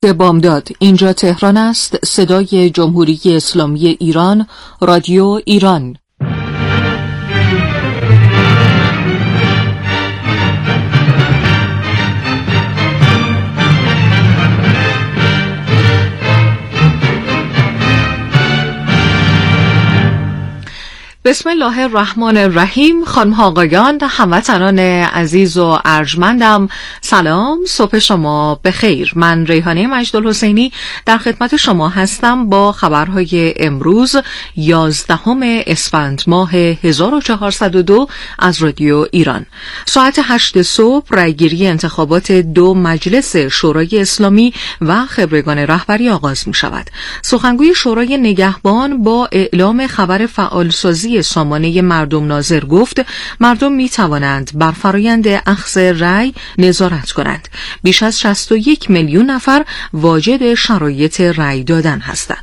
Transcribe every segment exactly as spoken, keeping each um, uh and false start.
بامداد. اینجا تهران است. صدای جمهوری اسلامی ایران، رادیو ایران. بسم الله الرحمن الرحیم. خانم ها آقایان، هموطنان عزیز و ارجمندم، سلام، صبح شما بخیر. من ریحانه مجدالحسینی در خدمت شما هستم با خبرهای امروز یازدهم اسفند ماه هزار و چهارصد و دو از رادیو ایران. ساعت هشت صبح رأیگیری انتخابات دو مجلس شورای اسلامی و خبرگان رهبری آغاز می شود. سخنگوی شورای نگهبان با اعلام خبر فعالسازی سامانه مردم ناظر گفت مردم می توانند بر فرایند اخذ رأی نظارت کنند. بیش از شصت و یک میلیون نفر واجد شرایط رأی دادن هستند.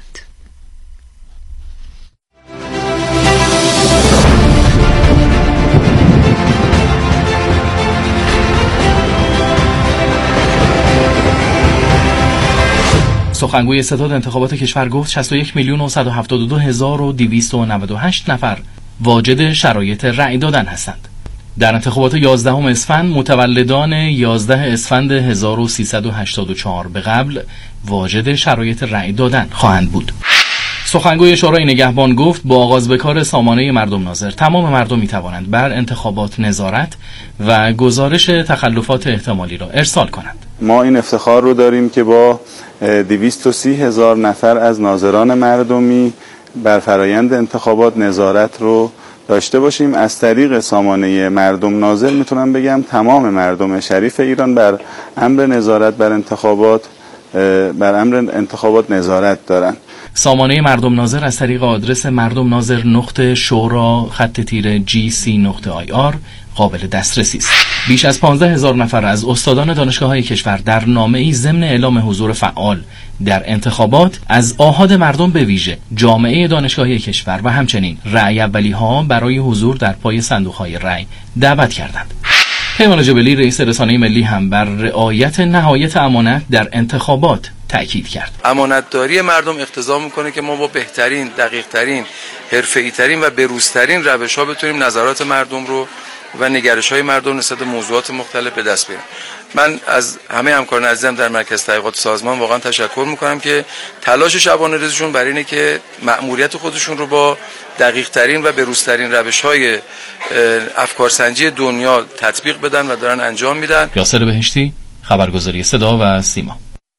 سخنگوی ستاد انتخابات کشور گفت شصت و یک میلیون و صد و هفتاد و دو هزار و دویست و نود و هشت نفر واجد شرایط رأی دادن هستند. در انتخابات یازدهم اسفند متولدان یازده اسفند هزار و سیصد و هشتاد و چهار به قبل واجد شرایط رأی دادن خواهند بود. سخنگوی شورای نگهبان گفت با آغاز به کار سامانه مردم ناظر تمام مردم می توانند بر انتخابات نظارت و گزارش تخلفات احتمالی را ارسال کنند. ما این افتخار رو داریم که با دویست و سی هزار نفر از ناظران مردمی بر فرایند انتخابات نظارت رو داشته باشیم. از طریق سامانه مردم ناظر میتونم بگم تمام مردم شریف ایران بر امر نظارت بر انتخابات بر امر انتخابات نظارت دارن. سامانه مردم ناظر از طریق آدرس مردم ناظر نقطه شورا خط تیره جی سی نقطه آی آر قابل دسترسی است. بیش از پانزده هزار نفر از استادان دانشگاه‌های کشور در نامه‌ای ضمن اعلام حضور فعال در انتخابات از آحاد مردم به ویژه جامعه دانشگاهی کشور و همچنین رأی اولی‌ها برای حضور در پای صندوق‌های رأی دعوت کردند. پیمان جبلی رئیس رسانه ملی هم بر رعایت نهایت امانت در انتخابات تأکید کرد. امانتداری مردم اقتضا میکنه که ما با بهترین، دقیق‌ترین، حرفه‌ای‌ترین و بروزترین روش‌ها بتونیم نظرات مردم رو و نگرش‌های مردم نسبت به موضوعات مختلف به دست بیاریم. من از همه همکاران عزیزم در مرکز تحقیقات سازمان واقعا تشکر میکنم که تلاش شبانه روزشون برای اینه که مأموریت خودشون رو با دقیق‌ترین و بروزترین روش‌های افکارسنجی دنیا تطبیق بدن و دارن انجام میدن. یاسر بهشتی، خبرگزاری صدا و سیما.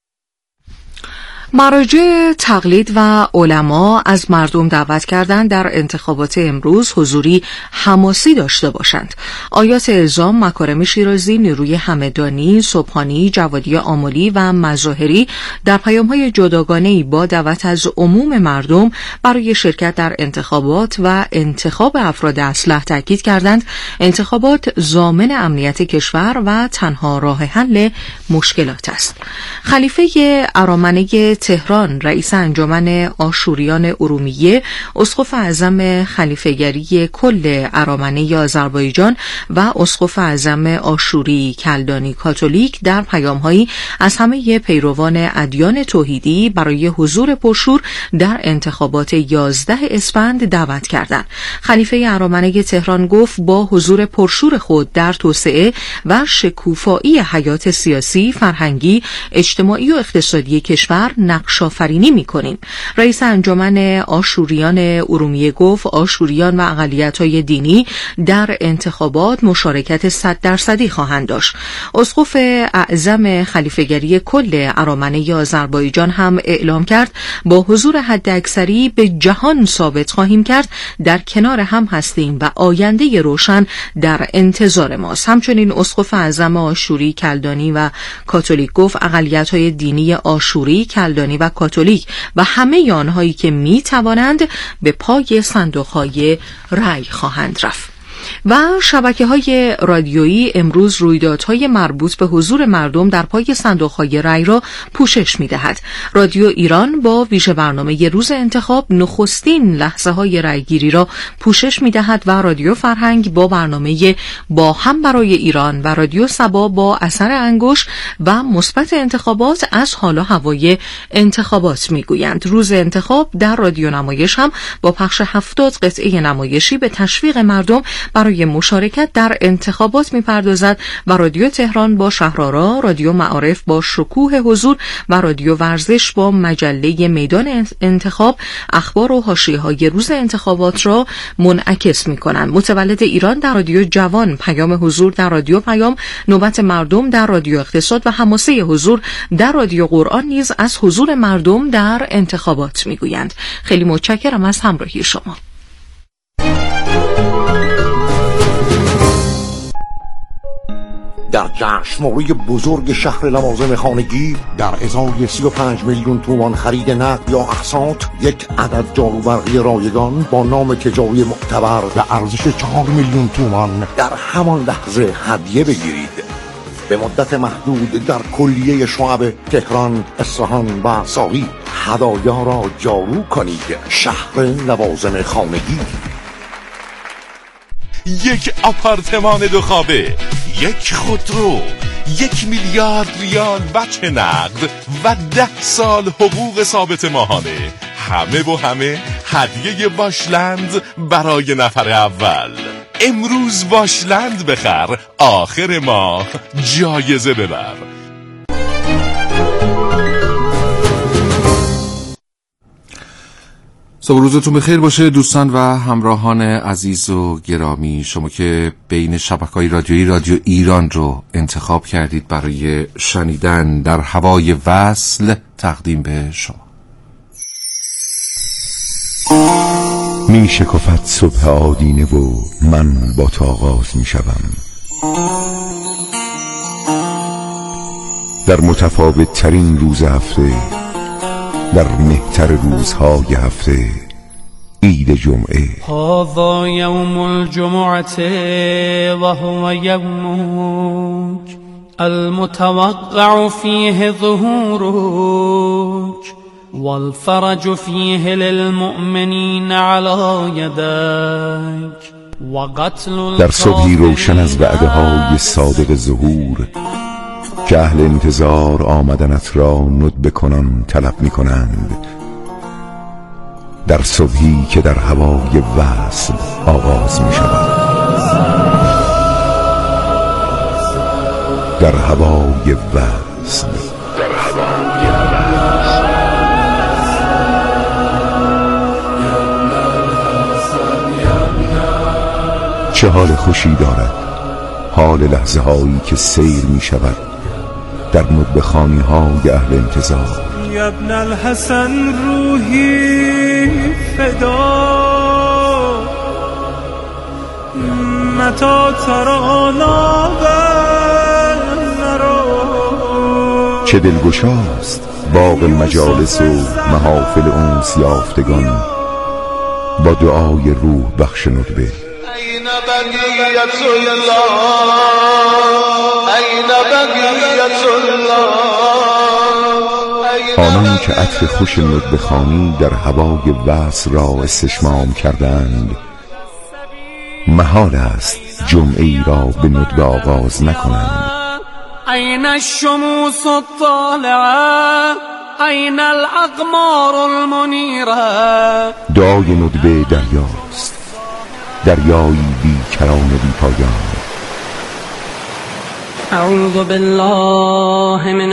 مراجع تقلید و علما از مردم دعوت کردند در انتخابات امروز حضوری حماسی داشته باشند. آیات اعظام، مکارم شیرازی، نیروی همدانی، سبحانی، جوادی آملی و مظاهری در پیام‌های جداگانه‌ای با دعوت از عموم مردم برای شرکت در انتخابات و انتخاب افراد اصلح تاکید کردند انتخابات ضامن امنیت کشور و تنها راه حل مشکلات است. خلیفه ارامنه تهران، رئیس انجمن آشوریان ارومیه، اسقف اعظم خلیفه‌گری کل ارامنه آذربایجان و اسقف اعظم آشوری کلدانی کاتولیک در پیام‌هایی از همه پیروان ادیان توحیدی برای حضور پرشور در انتخابات یازده اسفند دعوت کردند. خلیفه ارامنه تهران گفت با حضور پرشور خود در توسعه و شکوفایی حیات سیاسی، فرهنگی، اجتماعی و اقتصادی کشور نقش آفرینی می‌کنیم. رئیس انجمن آشوریان ارومیه گفت آشوریان و اقلیت‌های دینی در انتخابات مشارکت صد درصدی خواهند داشت. اسقف اعظم خلیفه‌گری کل ارامنه آذربایجان هم اعلام کرد با حضور حداکثری به جهان ثابت خواهیم کرد در کنار هم هستیم و آینده روشن در انتظار ماست. همچنین اسقف اعظم آشوری کلدانی و کاتولیک گفت اقلیت‌های دینی آشوری، کلدانی و کاتولیک و همه آنهایی که می توانند به پای صندوق‌های رأی خواهند رفت. و شبکه‌های رادیویی امروز رویدادهای مربوط به حضور مردم در پای صندوق‌های رای را پوشش می‌دهد. رادیو ایران با ویژه برنامه روز انتخاب نخستین لحظه‌های رایگیری را پوشش می‌دهد و رادیو فرهنگ با برنامه با هم برای ایران و رادیو صبا با اثر انگشت و مثبت انتخابات از حال و هوای انتخابات می‌گویند. روز انتخاب در رادیو نمایش هم با پخش هفتاد قطعه نمایشی به تشویق مردم برای مشارکت در انتخابات می‌پردازد و رادیو تهران با شهرآرا، رادیو معارف با شکوه حضور و رادیو ورزش با مجله میدان انتخاب اخبار و حاشیه‌های روز انتخابات را منعکس می‌کنند. متولد ایران در رادیو جوان، پیام حضور در رادیو پیام، نوبت مردم در رادیو اقتصاد و حماسه حضور در رادیو قرآن نیز از حضور مردم در انتخابات می‌گویند. خیلی متشکرم از همراهی شما. در جشنواره بزرگ شهر لوازم خانگی در ازای سی و پنج میلیون تومان خرید نقد یا اقساط یک عدد جاروبرقی رایگان با نام تجاری معتبر به ارزش چهار میلیون تومان در همان لحظه هدیه بگیرید. به مدت محدود در کلیه شعب تهران، اصفهان و ساقی هدایا را جارو کنید. شهر لوازم خانگی. یک آپارتمان دو خوابه، یک خودرو، یک میلیارد ریال بچه نقد و ده سال حقوق ثابت ماهانه. همه و همه هدیه باشلند برای نفر اول. امروز باشلند بخر، آخر ماه جایزه ببر. صبح روزتون بخیر باشه دوستان و همراهان عزیز و گرامی. شما که بین شبکه‌های رادیویی رادیو ایران رو انتخاب کردید برای شنیدن در هوای وصل تقدیم به شما. می شکفت صبح آدینه و من با تو آغاز می شوم. در متفاوت ترین روز هفته، در مهتر روزهای هفته، عید جمعه. هذا یوم الجمعه و هو یومک المتوقع فیه ظهورک والفرج فیه للمؤمنین علی یدک و قتل. در صبحی روشن از وعده های صادق ظهور که اهل انتظار آمدنت را ندبه کنان طلب می کنند. در صبحی که در هوای وصل آغاز می شود. در هوای وصل. در هوای وصل. چه حال خوشی دارد حال لحظه هایی که سیر می شود در ندبه خانی های اهل انتظار. یا ابن الحسن روحی فدا متا ترانا چه دلگشاست باغ مجالس و محافل انس یافتگان با دعای روح بخش ندبه. این بقیت الله، این بقیت الله. آنانی که عطر خوش ندبه خوانی در هوای وصل را استشمام کردند، محال است جمعه ای را به ندبه آغاز نکنند. این الشموس الطالعه، این الاقمار المنیره. دعای ندبه دریاست، دریایی بی کران بی پایان. اعوذ بالله من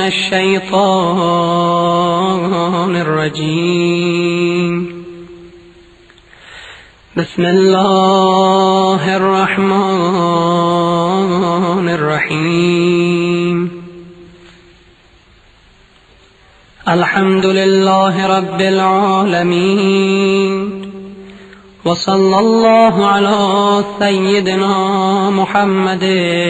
الشیطان الرجیم. بسم الله الرحمن الرحیم. الحمد لله رب العالمين وصلى الله على سيدنا محمد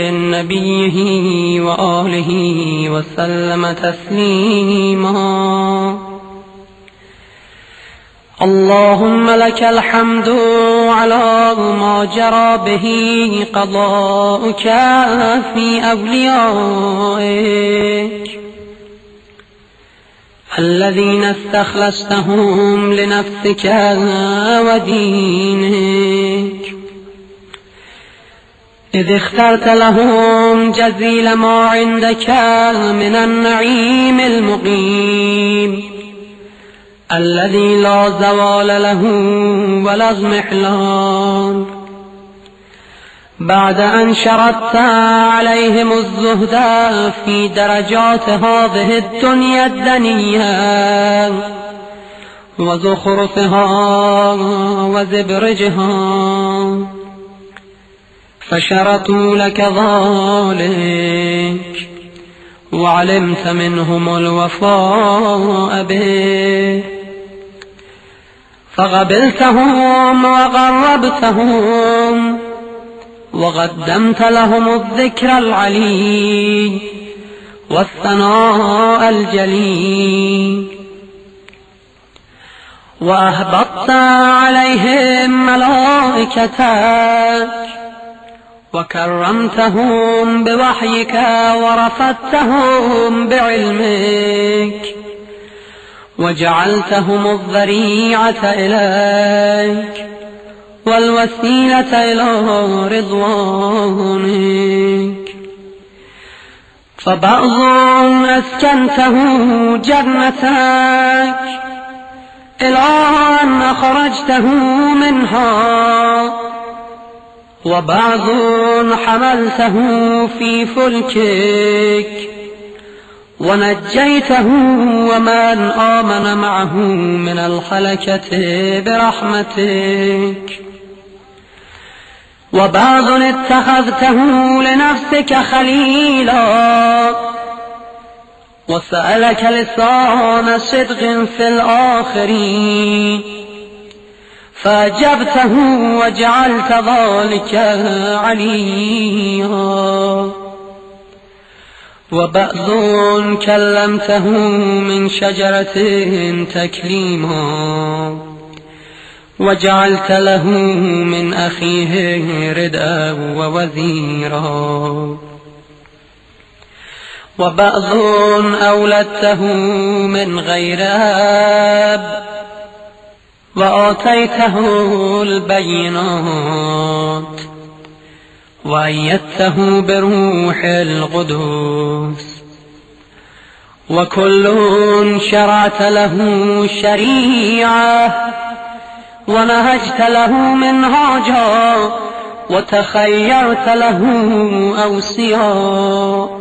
نبيه وآله وسلم تسليما. اللهم لك الحمد على ما جرى به قضاؤك في أوليائك الذين استخلصتهم لنفسك ودينك، إذ اخترت لهم جزيل ما عندك من النعيم المقيم الذي لا زوال له ولا اضمحلال، بعد أن شرطت عليهم الزهد في درجات هذه الدنيا الدنيا وزخرفها وزبرجها، فشرطوا لك ذلك وعلمت منهم الوفاء به، فقبلتهم وقربتهم وقدمت لهم الذكر العلي والثناء الجليل، وأهبطت عليهم ملائكتك وكرمتهم بوحيك ورفدتهم بعلمك وجعلتهم الذريعة إليك والوسيلة إلى رضوانك، فبعض أسكنته جنتك إلى أن أخرجته منها، وبعض حملته في فلكك ونجيته ومن آمن معه من الهلكة برحمتك، وبعض اتخذته لنفسك خليلا وسألك لسان صدق في الآخرين فأجبته وجعلت ذلك عليا، وبعض كلمته من شجرة تكليما وجعلت له من أخيه ردءا ووزيرا، وبعض أولدته من غير أب وآتيته البينات وأيدته بروح القدس، وكل شرعت له شريعة ونهجت له منهاجا وتخيرت له أوصياء،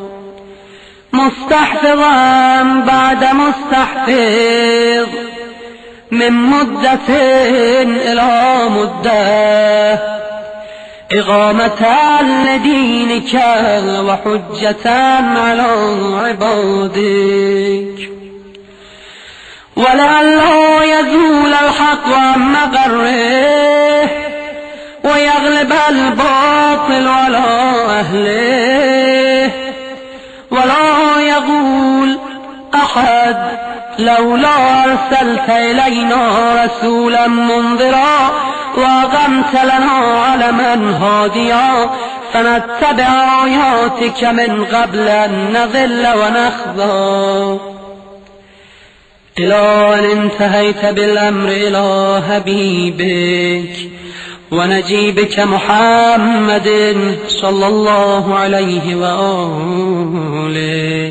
مستحفظا بعد مستحفظ من مدة إلى مدة، إقامة لدينك وحجة على عبادك، ولئلا يزول الحق عن مقره ويغلب الباطل على أهله، ولا يقول أحد لولا أرسلت إلينا رسولا منذرا وأقمت لنا علما هاديا فنتبع آياتك من قبل أن نضل ونخزى، إلى أن انتهيت بالأمر إلى حبيبك ونجيبك محمد صلى الله عليه وآله،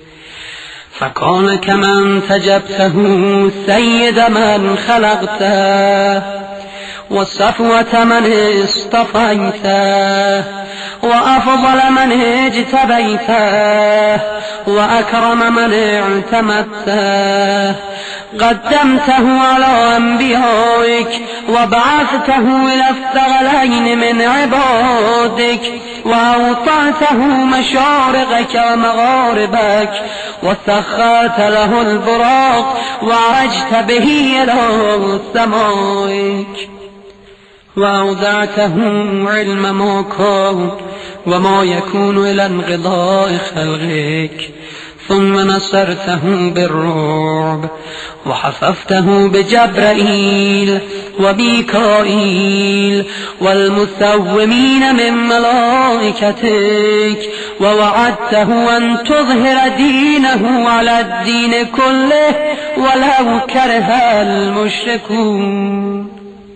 فكان كمن انتجبته سيد من خلقته وصفوة من اصطفيته وأفضل من اجتبيته وأكرم من اعتمدته، قدمته على أنبيائك وبعثته إلى الثقلين من عبادك وأوطعته مشارقك ومغاربك وسخرت له البراق وعرجت به إلى سمائك، وأودعته علم ما كان وما يكون إلى انقضاء خلقك، ثم نصرته بالرعب وحففته بجبرائيل وميكائيل والمسومين من ملائكتك، ووعدته أن تظهر دينه على الدين كله ولو كره المشركون.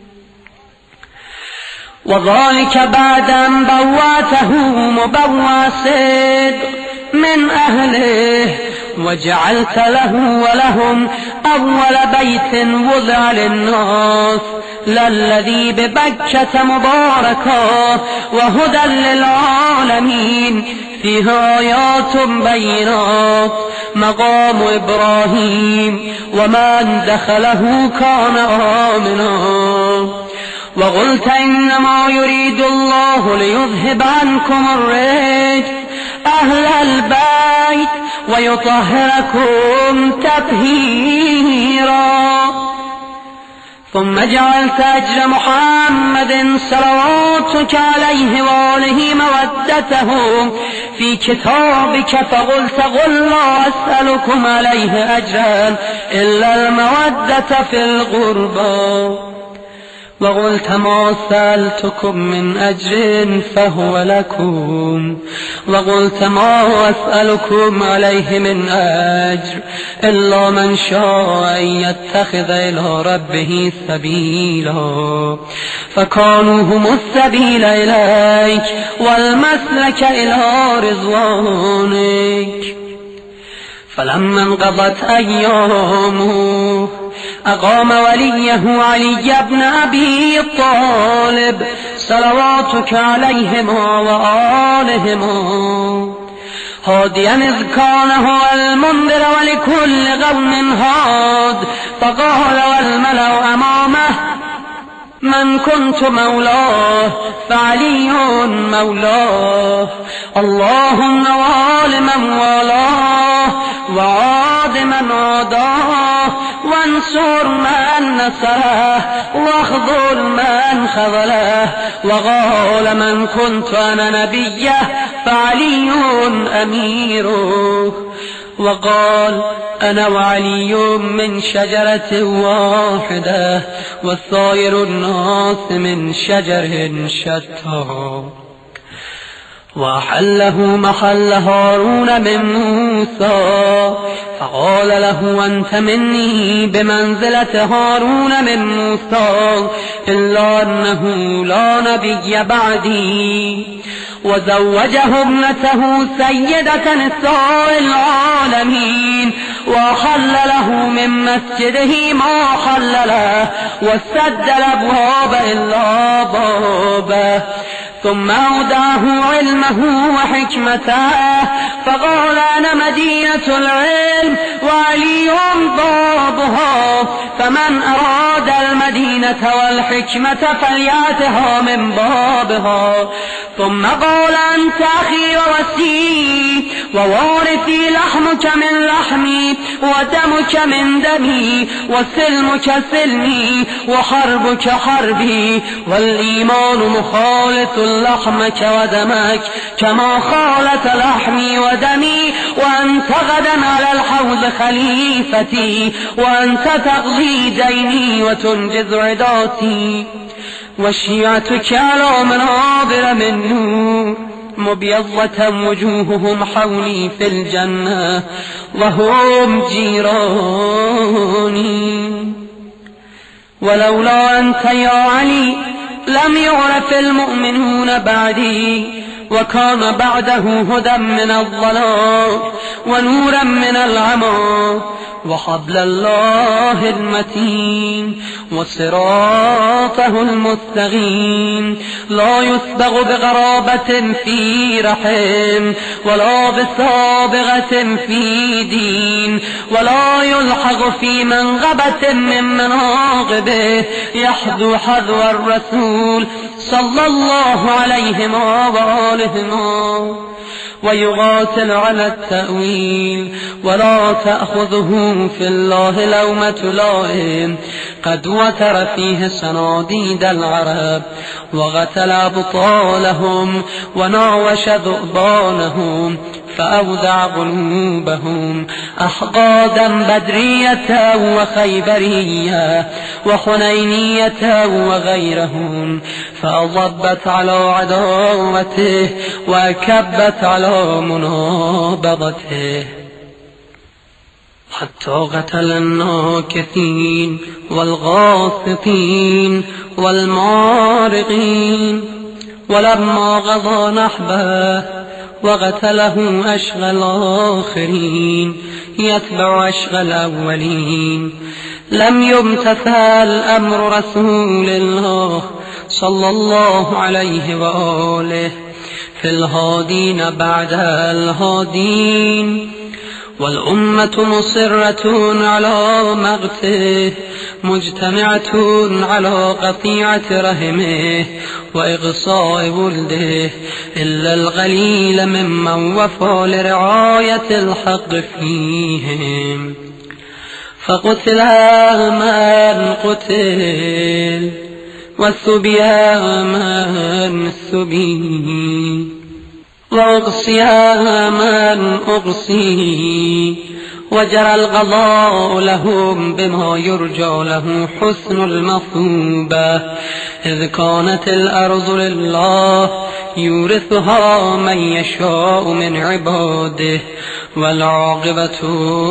وذلك بعد أن بواته مبوى صدق من أهله، وجعلت له ولهم أول بيت وضع للناس للذي ببكة مباركا وهدى للعالمين، فيها آيات بينات مقام إبراهيم ومن دخله كان آمنا. وقلت إنما يريد الله ليذهب عنكم الرجس أهل البيت ويطهركم تطهيرا. ثم جعلت أجر محمد صلواتك عليه وآله مودته في كتابك، فقلت قل لا أسألكم عليه أجرا إلا المودة في القربى. وقلت ما سألتكم من أجر فهو لكم، وقلت ما أسألكم عليه من أجر إلا من شاء أن يتخذ إلى ربه سبيلا، فكانوا هم السبيل إليك والمسلك إلى رضوانك. فلما انقضت أيامه أقام وليه علي بن أبي طالب صلواتك عليهما وآلهما هاديا إذ كان هو المنذر ولكل قوم هاد، فقال والملأ أمامه من كنت مولاه فعلي مولاه، اللهم وآل من والاه وعاد من عاداه، وانصر من نصره واخذل من خذله. وقال من كنت أنا نبيه فعلي أميره، وقال أنا وعلي من شجرة واحدة والسائر الناس من شجر شتى. وأحله محل هارون من موسى، فقال له أنت مني بمنزلة هارون من موسى إلا أنه لا نبي بعدي. وزوجه ابنته سيدة نساء العالمين، وحل له من مسجده ما حل له، وسد الأبواب إلا بابه. ثم أوداه علمه وحكمته، فقال أنا مدينة العلم وعلي بابها، فمن أراد المدينة والحكمة فليأتها من بابها. ثم قال أنت أخي ووسيي ووارثي، لحمك من لحمي ودمك من دمي، وسلمك سلمي وحربك حربي، والإيمان مخالط لحمك ودمك كما خالت لحمي ودمي، وأنت غدا على الحوض خليفتي، وأنت تقضي ديني وتنجز عداتي. وشيعتك على منابر من نور مبيضة وجوههم حولي في الجنة وهم جيراني. ولولا أنت يا علي لم يعرف المؤمنون بعدي، وكان بعده هدى من الضلال ونورا من العمى، وحبل الله المتين وصراطه المستقيم، لا يسبغ بغرابة في رحم ولا بسابغة في دين، ولا يلحق في منغبة من مناقبه، يحذو حذو الرسول صلى الله عليه وآله، ويقاتل على التأويل، ولا تأخذه في الله لومة لائم، قد وتر فيه صناديد العرب، وقتل أبطالهم وناوش ذؤبانهم، فأودع قلوبهم أحقادا بدرية وخيبرية وحنينية وغيرهم، فأضبت على عداوته وكبت على منابضته، حتى قتل الناكثين والغاصطين والمارقين. ولما قضى نحبه وقتله أشقى الآخرين يتبع أشقى الأولين، لم يمتثل أمر رسول الله صلى الله عليه وآله في الهادين بعد الهادين، والأمة مصرة على مقته مجتمعة على قطيعة رحمه وإغصاء ولده، إلا القليل ممن وفى لرعاية الحق فيهم. فقتل من قتل والسبي من سبي وأقصي من أقصي، وجرى القضاء لهم بما يرجى له حسن المثوبة، إذ كانت الأرض لله يورثها من يشاء من عباده، والعاقبة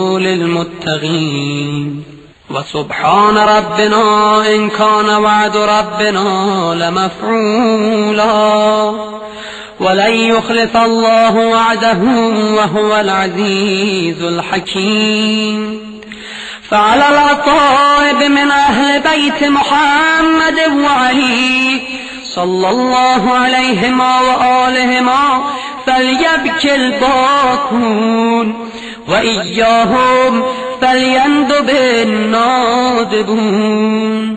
للمتقين. وسبحان ربنا إن كان وعد ربنا لمفعولا، ولن يخلف الله وعده وهو العزيز الحكيم. فعلى الأقارب من أهل بيت محمد وعلي صلى الله عليهما وآلهما فليبكي الباكون، وإياهم فليندب النادبون،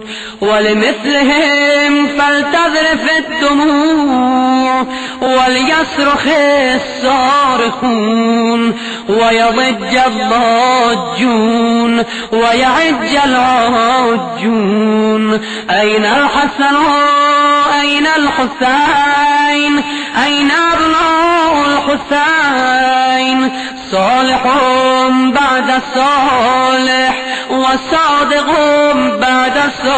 ولمثلهم فلتذرف الدموع وليصرخ الصارخون، ويضج الضاجون ويعج العاجون. أين الحسن أين الحسين أين أبناء الحسين؟ صالح بعد صالح وصادق بعد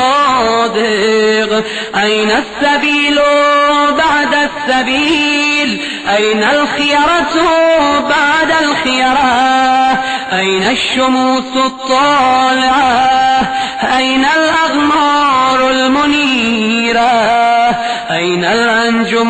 صادق. أين السبيل بعد السبيل؟ أين الخيرة بعد الخيرة؟ أين الشموس الطالعة؟ أين الأغمار المنيرة؟ أين الأنجم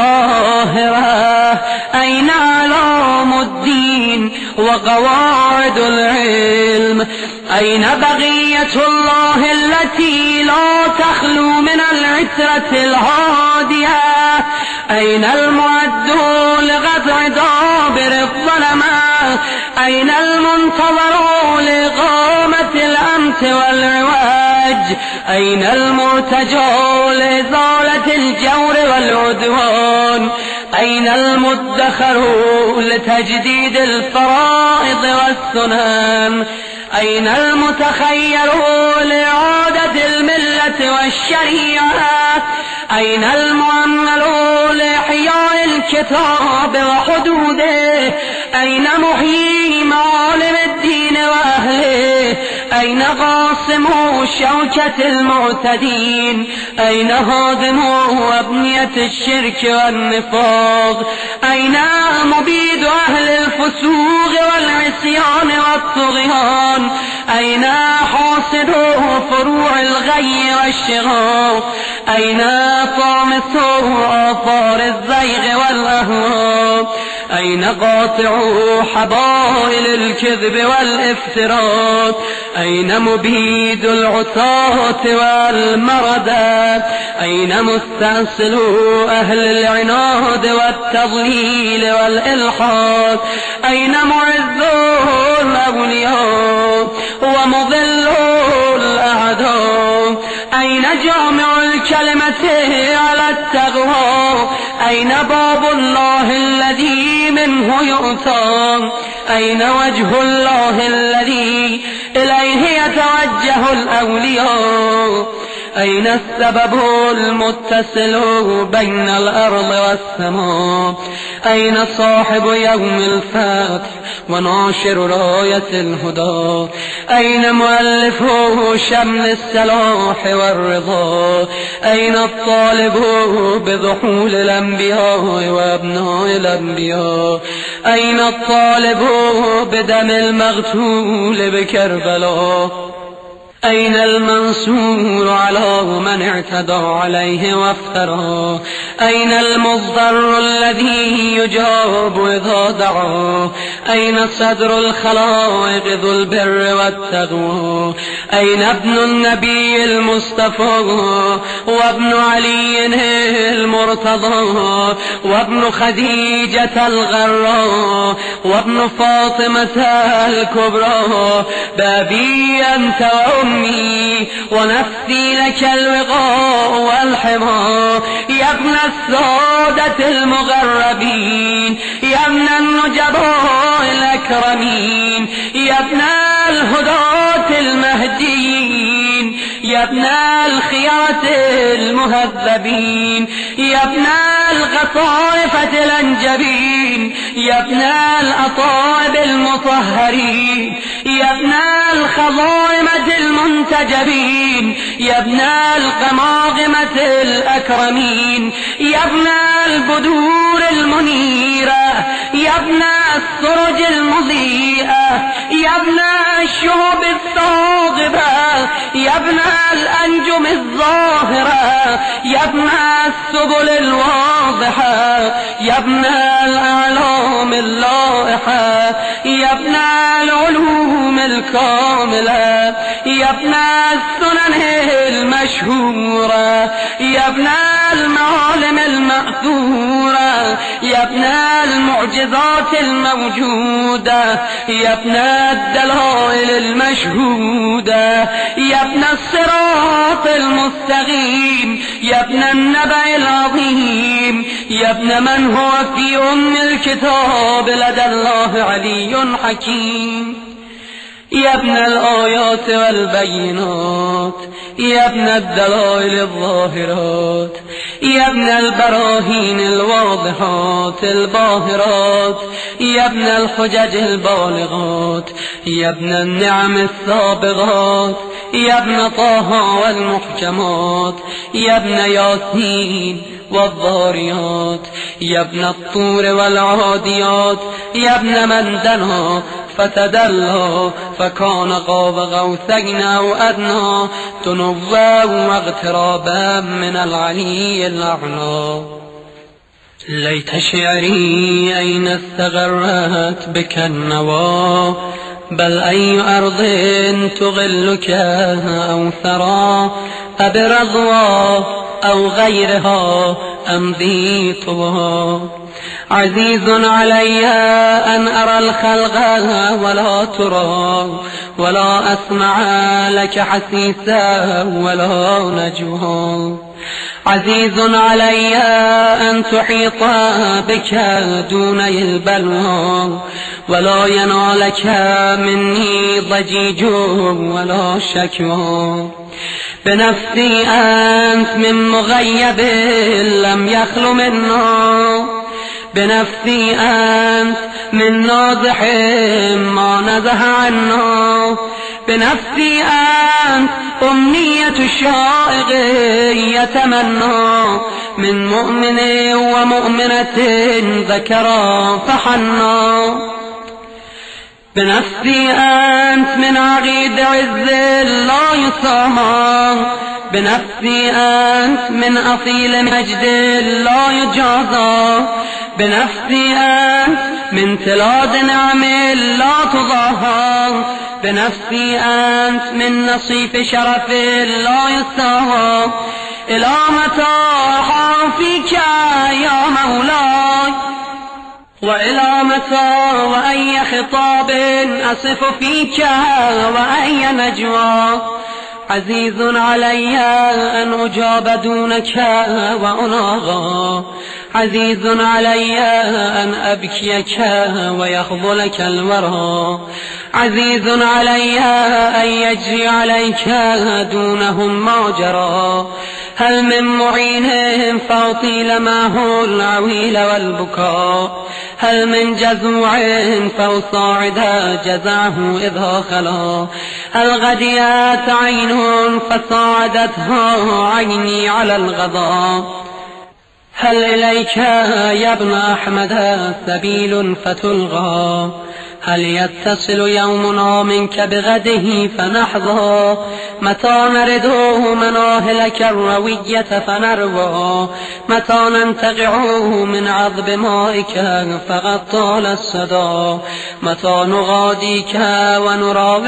الظاهرة؟ أين علام الدين وقواعد العلم؟ أين بقية الله التي لا تخلو من العترة الهادية؟ أين المعد لقطع دابر الظلمة؟ أين المنتظر لإقامة الأمت والعواج؟ أين المرتجى لإزالة الجور والعدوان؟ أين المدخر لتجديد الفرائض والسنن؟ أين المتخير لإعادة الملة والشريعة؟ أين المؤمل لإحياء الكتاب وحدوده؟ أين محيي معالم الدين وأهله؟ أين قاسم شوكة المعتدين؟ أين هادم أبنية الشرك والنفاق؟ أين مبيد أهل الفسوق والعصيان والطغيان؟ أين حاصد فروع الغي والشغاق؟ أين طامس آثار الزيغ والأهواء؟ أين قاطع حبائل الكذب والافتراء؟ أين مبيد العصاة والمردة؟ أين مستأصل أهل العناد والتضليل والإلحاد؟ أين معز الأولياء ومضل الأعداء؟ أين جامع الكلمة على التقوى؟ أين باب الله الذي منه يؤتى؟ أين وجه الله الذي إليه يتوجه الأولياء؟ أين السبب المتصل بين الأرض والسماء؟ أين صاحب يوم الفتح وناشر راية الهدى؟ أين مؤلف شمل السلاح والرضا؟ أين الطالب بضحول الأنبياء وأبناء الأنبياء؟ أين الطالب بدم المغتول بكربلاء؟ أين المنصور على من اعتدى عليه وافترى؟ أين المضطر الذي يجاب إذا دعا؟ أين صدر الخلائق ذو البر والتقوى؟ أين ابن النبي المصطفى وابن علي المرتضى وابن خديجة الغراء وابن فاطمة الكبرى؟ بابي أنت وأمي ونفسي لك الوغاء والحمى، يا ابن السادة المغربين، يا ابن النجباء الأكرمين، يا ابن الهداة المهديين، يا ابن الخيرة المهذبين، يا ابن الغطائفة الأنجبين، يا ابن الأطائب المطهرين، يا ابن الخضائمة المنتجبين، يا ابن القماغمة الأكرمين، يا ابن البدور المنيرة، يا ابن السرج المضيئة، يا ابن الشهب الثاغبة، يا ابن الأنجم الظاهرة، يا ابن السبل الواضحة، يا ابن الأعلام اللائحة، يا ابن العلوم الكاملة، يا ابن السنن المشهورة، يا ابن المعالم المأثورة، يا ابن المعجزات الموجودة، يا ابن الدلائل المشهودة، يا ابن الصراط المستقيم، يا ابن النبأ العظيم، يا ابن من هو في أم الكتاب لدى الله علي حكيم، يا ابن الآيات والبينات، يا ابن الدلائل الظاهرات، يا ابن البراهين الواضحات الباهرات، يا ابن الحجج البالغات، يا ابن النعم السابغات، يا ابن طه والمحكمات، يا ابن ياسين والضاريات، يا ابن الطور والعاديات، يا ابن من دنا فتدلى فكان قاب قوسين أو أدنى تنوى واغترابا من العلي الأعلى. ليت شعري أين استغرت بك النوى، بل أي أرض تغلك أو ثرى، أبرضوى أو غيرها أمضي طوى. عزيز علي أن أرى الخلق ولا ترى، ولا أسمع لك حسيسا ولا نجوى. عزيز علي أن تحيط بك دوني البلوى، ولا ينالك مني ضجيج ولا شكوى. بنفسي أنت من مغيب لم يخل منا، بنفسي أنت من نازح ما نزه عنا، بنفسي أنت أمنية الشائق يتمنى، من مؤمن ومؤمنة ذكرا فحنا. بنفسي أنت من عقيد عز لا يسامى، بنفسي أنت من أصيل مجد لا يجازى، بنفسي أنت من تلاد نعم لا تضاهى، بنفسي أنت من نصيف شرف لا يستهى. إلى متى فيك يا مولاي، وإلى متى وأي خطاب أصف فيك وأي نجوى. عزيز علي أن أجاب دونك وأناغى عزيز علي أن أبكيك ويخذلك الورى عزيز علي أن يجري عليك دونهم ما جرى هل من معين فأطيل معه العويل والبكاء هل من جزوع فأصاعد جزعه إذا خلا هل غديت عين فصاعدتها عيني على الغضاء هل إليك يا ابن أحمد سبيل فتلغى هل يتصل يومنا منك بغده فنحظى متى نرد مناهلك الروية فنروى متى ننتقع من عذب مائك فقد طال الصدى متى نغاديك ونرى